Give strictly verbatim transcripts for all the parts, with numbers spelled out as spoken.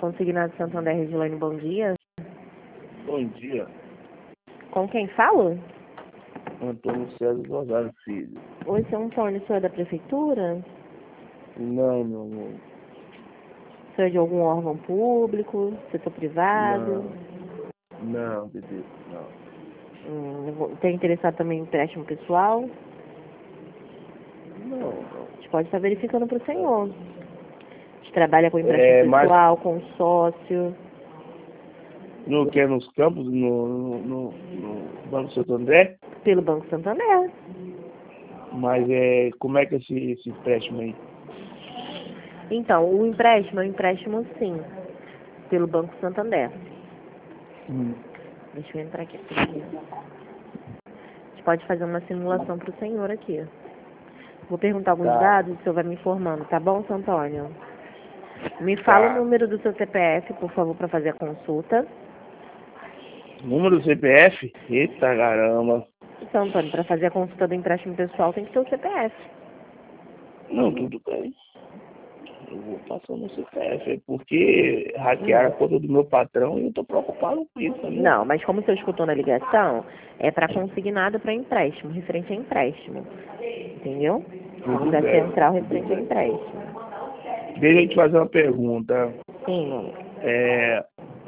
Consignado Santander, Regilane, bom dia. Bom dia, Com quem falo? Antônio César Rosário Filho. Oi, seu Antônio, o senhor é da prefeitura? Não, meu amor. O senhor é de algum órgão público, setor privado? Não, não, bebê, não. Hum, tem interessado também em empréstimo pessoal? Não, não. A gente pode estar verificando para o senhor. A gente trabalha com empréstimo É, mas- pessoal, com sócio. No que é nos campos, no, no, no, no Banco Santander? Pelo Banco Santander. Mas é, como é que é esse, esse empréstimo aí? Então, o empréstimo é um empréstimo sim, pelo Banco Santander. Hum. Deixa eu entrar aqui. A gente pode fazer uma simulação para o senhor aqui. Vou perguntar alguns Tá. dados, o senhor vai me informando, tá bom, seu Antônio? Me fala Tá. o número do seu C P F, por favor, para fazer a consulta. Número do C P F? Eita caramba. Seu Antônio, para fazer a consulta do empréstimo pessoal tem que ter o C P F. Não, tudo bem. Eu vou passar no C P F, é porque hackearam a conta do meu patrão e eu tô preocupado com isso, né? Não, mas como o senhor escutou na ligação, é para consignado para empréstimo, referente a empréstimo. Entendeu? Tudo Vamos da bem, central tudo referente a bem. empréstimo. Deixa eu te fazer uma pergunta. Sim, amor. É,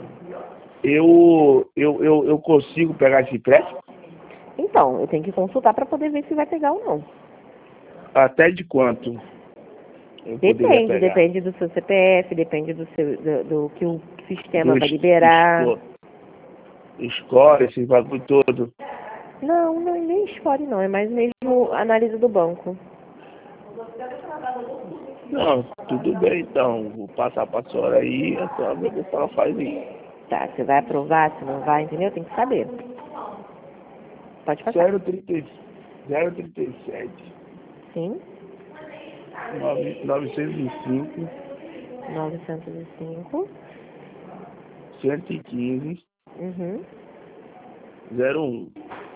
eu, eu, eu, eu consigo pegar esse empréstimo? Então, eu tenho que consultar para poder ver se vai pegar ou não. Até de quanto eu poderia Depende, pegar? depende do seu C P F, depende do, seu, do, do que o sistema Do vai es- liberar. esco- Score, esse bagulho todo. Não, não, nem escolhe não, é mais mesmo análise do banco. Não, tudo bem então. Vou passar pra senhora aí, a senhora vai ver se ela faz isso. Tá, você vai aprovar, se não vai, entendeu? Tem que saber. Pode passar. zero trinta zero trinta e sete Sim, novecentos e cinco novecentos e cinco. cento e quinze Uhum. zero um.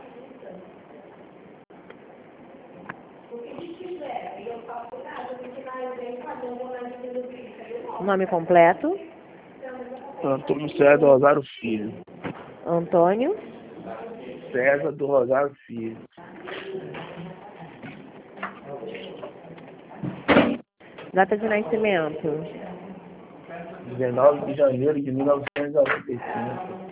Nome completo, Antônio César do Rosário Filho. Antônio. César do Rosário Filho. Data de nascimento. dezenove de janeiro de mil novecentos e noventa e cinco.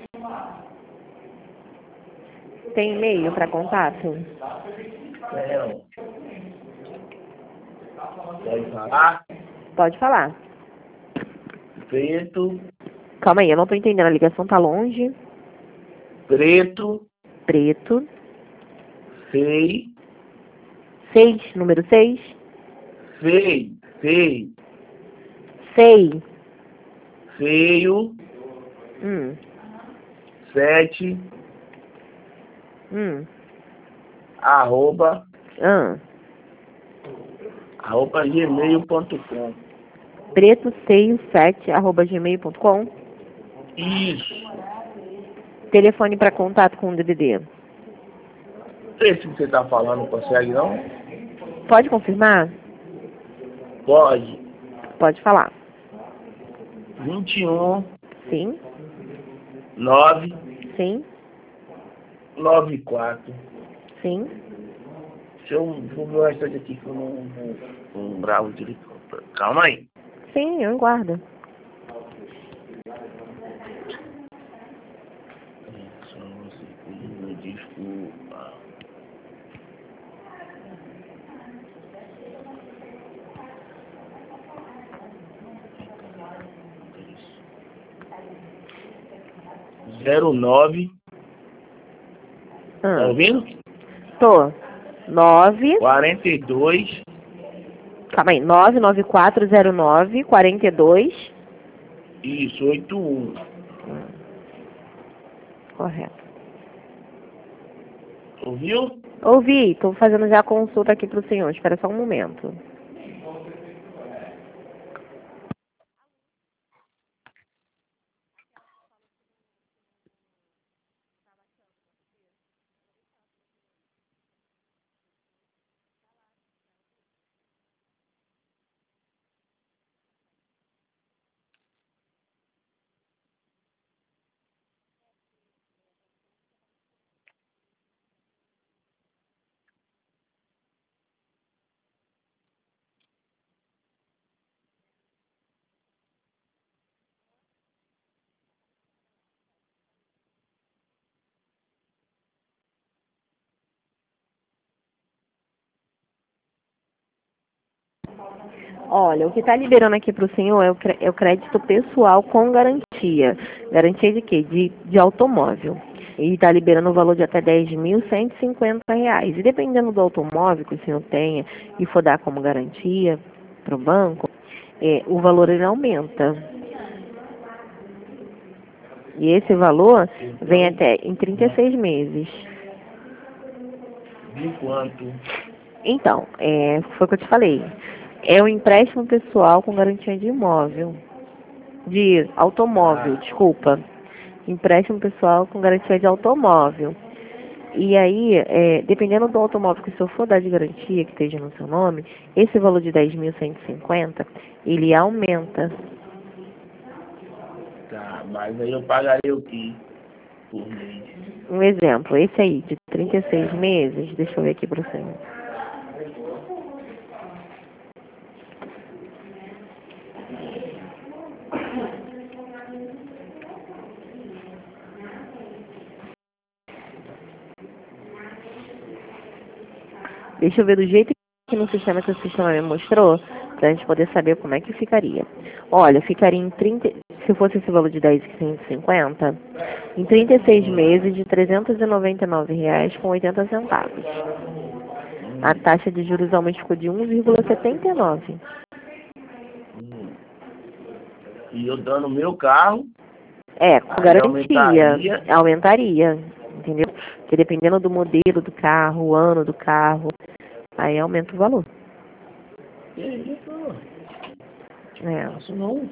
Tem e-mail para contato? Não. Pode falar? Pode falar. Preto, Calma aí, eu não tô entendendo, a ligação tá longe. preto, Preto. fei, Seis, número seis. fei, fei, Sei. feio, Hum. sete, Hum. arroba, Ah. arroba gmail ponto com. Preto seio sete arroba gmail ponto com. Isso. Telefone para contato com o D D D. Esse que você tá falando consegue não? Pode confirmar? Pode. Pode falar. vinte e um, Sim. nove, Sim. nove quatro. Sim. Deixa eu vou ver o restante aqui que eu não, não, não gravo direito. Calma aí. Sim, eu guardo. Só você pedindo desculpa. Zero nove. Tá Ah. ouvindo? Tô. Nove. Quarenta e dois. Calma aí. Nove nove quatro zero nove quarenta e dois. Isso, oito um. Correto. Ouviu? Ouvi. Tô fazendo já a consulta aqui pro senhor. Espera só um momento. Olha, o que está liberando aqui para o senhor é o, cre- é o crédito pessoal com garantia. Garantia de quê? De, de automóvel. E está liberando o valor de até dez mil cento e cinquenta reais. E dependendo do automóvel que o senhor tenha e for dar como garantia para o banco, é, o valor ele aumenta. E esse valor vem Então, até em trinta e seis meses. de quanto? Então, é, foi o que eu te falei. É o empréstimo pessoal com garantia de imóvel. De automóvel, Ah, desculpa. Empréstimo pessoal com garantia de automóvel. E aí, é, dependendo do automóvel que o senhor for dar de garantia, que esteja no seu nome, esse valor de dez mil cento e cinquenta, ele aumenta. tá, mas aí eu pagaria o quê por mês? Um exemplo, esse aí, de trinta e seis meses, deixa eu ver aqui para o senhor. Deixa eu ver do jeito que no sistema que o sistema me mostrou, para a gente poder saber como é que ficaria. Olha, ficaria em trinta, se fosse esse valor de dez mil cento e cinquenta, em trinta e seis Hum, meses de trezentos e noventa e nove reais com oitenta centavos. A hum, taxa de juros aumentou de um vírgula setenta e nove. hum. E eu dando meu carro, É, com aí garantia, aumentaria. aumentaria, entendeu? Porque dependendo do modelo do carro, o ano do carro, aí aumenta o valor. Que isso? É. Faço não.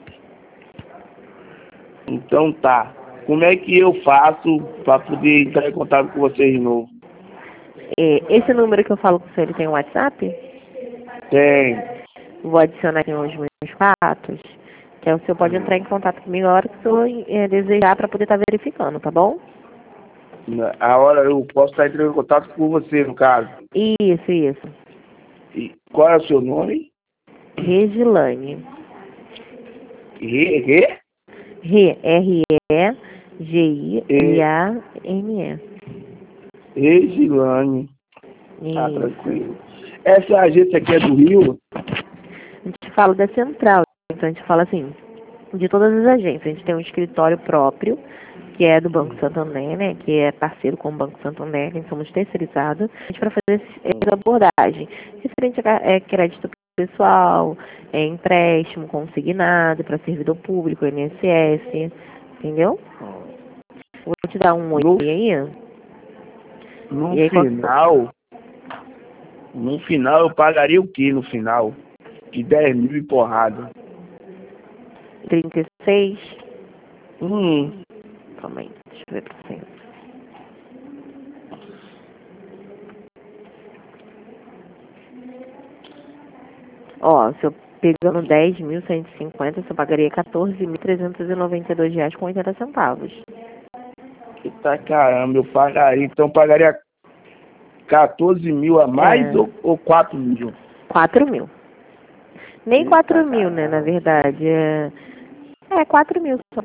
Então tá. Como é que eu faço para poder entrar em contato com vocês de novo? É, esse número que eu falo com o senhor, ele tem um WhatsApp? Tem. Vou adicionar aqui os meus fatos, que aí o senhor pode Hum. entrar em contato comigo a hora que o senhor é, desejar para poder estar verificando, tá bom? Na- A hora eu posso estar entrando em contato com você, no caso. Isso, isso. E qual é o seu nome? Regilane. Rê? Rê? Re, R E G I L E, A N E. Regilane. Ah, Isso. tranquilo. Essa agência aqui é do Rio? A gente fala da central, então a gente fala assim, de todas as agências. A gente tem um escritório próprio, que é do Banco Santander, né? Que é parceiro com o Banco Santander, que somos terceirizados. A gente para fazer esse- essa abordagem. Referente a ca- é, crédito pessoal, é, empréstimo consignado para servidor público, I N S S, entendeu? Vou te dar um oi No, aí. no E aí, qual que foi? final, no final eu pagaria o que no final? De dez mil e porrada. trinta e seis. Hum, Calma aí, deixa eu ver pra você. Ó, se eu pegando dez mil cento e cinquenta, você pagaria quatorze mil trezentos e noventa e dois reais com oitenta centavos. eita caramba, eu pagaria, então eu pagaria quatorze mil a mais É, ou, ou quatro mil? quatro mil. Nem Eita quatro mil, né, na caramba. verdade. É, é quatro mil só.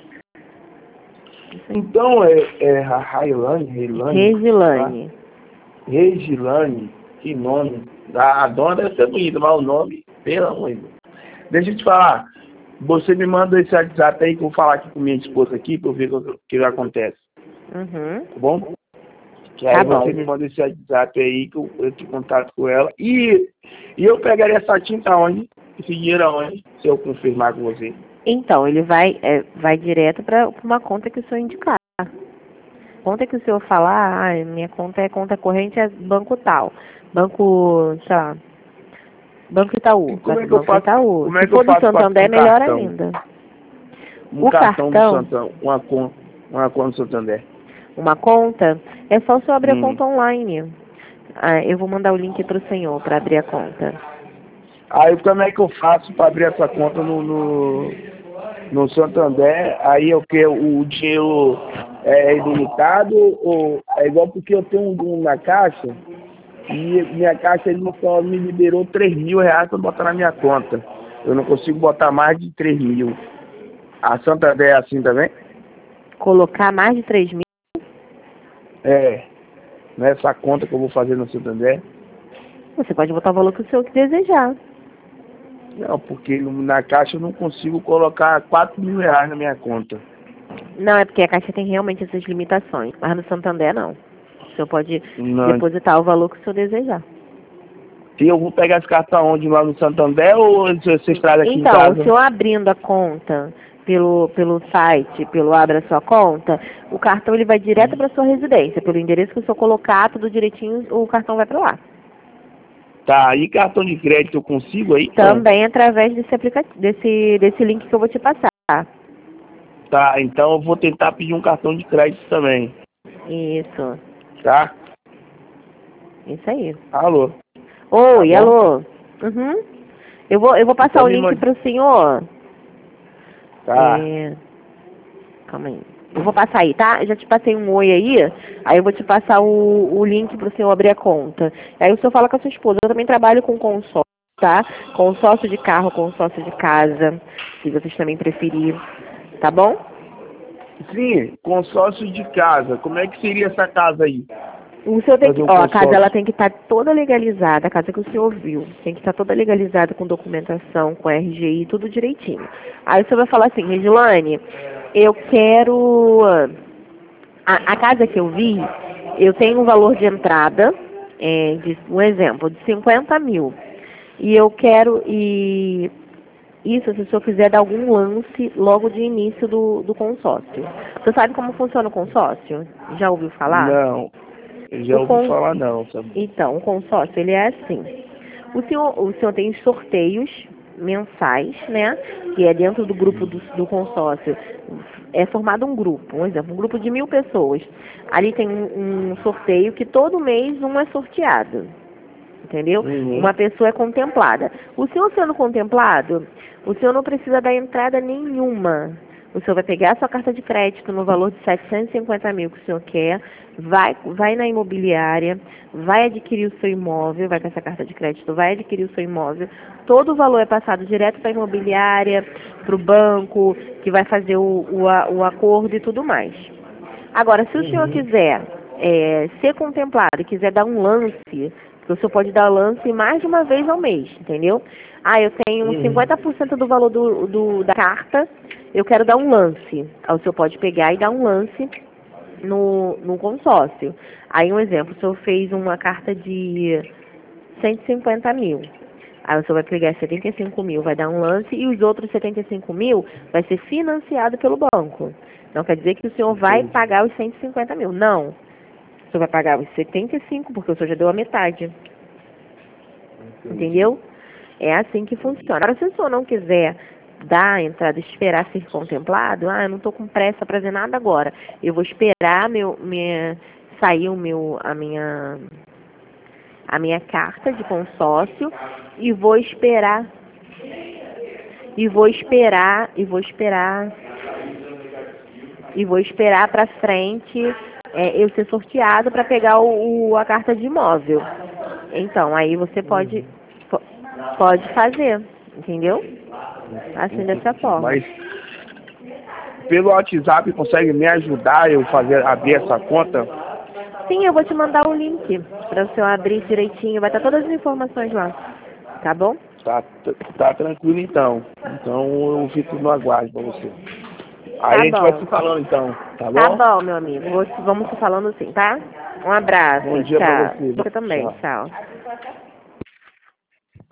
Isso aí. Então é, é Ra- Railane, Railane, tá? Regilane. Regilane, que nome. A, a dona deve ser bonita, mas o nome, pelo amor de Deus. Deixa eu te falar, você me manda esse WhatsApp aí que eu vou falar aqui com minha esposa aqui pra eu ver o que, que acontece, Uhum. tá bom? Que Tá aí você bom. me manda esse WhatsApp aí que eu, eu te contato com ela. E, e eu pegaria essa tinta onde? Esse dinheiro aonde? Se eu confirmar com você. Então, ele vai, é, vai direto para uma conta que o senhor indicar. Conta que o senhor falar, ah, minha conta é conta corrente, é banco tal. Banco, sei lá, Banco E Itaú. Vai como é pro que eu Banco faço? Itaú. Como Se é que eu for do faço para Santander, um é melhor cartão? ainda. Um O cartão do cartão, Santander, uma conta, uma conta do Santander. uma conta, é só o senhor abrir a Hum. conta online. Ah, eu vou mandar o link para o senhor para abrir a conta. Aí como é que eu faço para abrir essa conta no, no, no Santander? Aí o que? O dinheiro é ilimitado ou é igual porque eu tenho um, um na caixa e minha caixa ele só me liberou três mil reais para botar na minha conta. Eu não consigo botar mais de três mil. A Santander é assim também? Colocar mais de três mil, É. Nessa conta que eu vou fazer no Santander. você pode botar o valor que o senhor desejar. Não, porque no- na caixa eu não consigo colocar quatro mil reais na minha conta. Não, é porque a Caixa tem realmente essas limitações, mas no Santander não. O senhor pode Não. depositar o valor que o senhor desejar. E eu vou pegar esse cartão onde? Lá no Santander ou vocês trazem aqui em Então, casa? o senhor abrindo a conta pelo, pelo site, pelo Abra Sua Conta, o cartão ele vai direto para sua residência. Pelo endereço que o senhor colocar, tudo direitinho, o cartão vai para lá. Tá, e cartão de crédito eu consigo aí? Também através desse aplicativo, desse, desse link que eu vou te passar. Tá, então eu vou tentar pedir um cartão de crédito também, Isso, tá? isso aí. Alô? Oi, Tá bom? alô? Uhum. Eu vou, eu vou passar Então o me link mande. para o senhor. Tá. É... Calma aí. Eu vou passar aí, tá? Eu já te passei um oi aí, aí eu vou te passar o, o link para o senhor abrir a conta. Aí o senhor fala com a sua esposa. Eu também trabalho com consórcio, tá? Consórcio de carro, consórcio de casa, se vocês também preferirem, tá bom? Sim, consórcio de casa. Como é que seria essa casa aí? O senhor tem Fazer que, um ó, a casa consórcio. ela tem que estar toda legalizada, a casa que o senhor viu, tem que estar toda legalizada com documentação, com R G I, tudo direitinho. Aí o senhor vai falar assim, Regilane, eu quero a, a casa que eu vi, eu tenho um valor de entrada, é, de, um exemplo, de cinquenta mil. E eu quero, e isso se o senhor quiser dar algum lance logo de início do, do consórcio. Você sabe como funciona o consórcio? Já ouviu falar? Não, eu já O ouvi con... falar não, sabe? Então, o consórcio, ele é assim. O senhor, o senhor tem sorteios mensais, né? Que é dentro do grupo do, do consórcio. É formado um grupo, um exemplo, um grupo de mil pessoas. Ali tem um, um sorteio que todo mês um é sorteado. Entendeu? Uhum. Uma pessoa é contemplada. O senhor sendo contemplado, o senhor não precisa dar entrada nenhuma. O senhor vai pegar a sua carta de crédito no valor de setecentos e cinquenta mil que o senhor quer, vai, vai na imobiliária, vai adquirir o seu imóvel, vai com essa carta de crédito, vai adquirir o seu imóvel. Todo o valor é passado direto para a imobiliária, para o banco, que vai fazer o, o, a- o acordo e tudo mais. Agora, se o senhor Uhum. quiser é, ser contemplado e quiser dar um lance, porque o senhor pode dar lance mais de uma vez ao mês, entendeu? Ah, eu tenho Uhum. cinquenta por cento do valor do, do, da carta, eu quero dar um lance. Aí o senhor pode pegar e dar um lance no, no consórcio. Aí um exemplo, o senhor fez uma carta de cento e cinquenta mil. Aí o senhor vai pegar setenta e cinco mil, vai dar um lance, e os outros setenta e cinco mil vai ser financiado pelo banco. Não quer dizer que o senhor vai Entendi. pagar os cento e cinquenta mil. Não. O senhor vai pagar os setenta e cinco, porque o senhor já deu a metade. Entendi. Entendeu? É assim que funciona. Agora, se o senhor não quiser dar a entrada, esperar ser contemplado, ah, eu não estou com pressa para fazer nada agora. Eu vou esperar meu, minha, sair o meu, a minha, a minha carta de consórcio e vou esperar, e vou esperar, e vou esperar, e vou esperar para frente é, eu ser sorteado para pegar o, o- a carta de imóvel. Então, aí você pode, po- pode fazer, entendeu? Assim, dessa forma. Mas pelo WhatsApp consegue me ajudar eu fazer abrir essa conta? Sim, eu vou te mandar o link para o senhor abrir direitinho. Vai estar todas as informações lá. Tá bom? Tá, tá tranquilo então. Então eu fico no aguardo pra você. Aí Tá a gente vai bom. se falando então, tá Tá bom? bom, meu amigo. Vou- Vamos se falando sim, tá? Um abraço. Bom dia pra Tchau. você. Você também. Tchau. Tchau.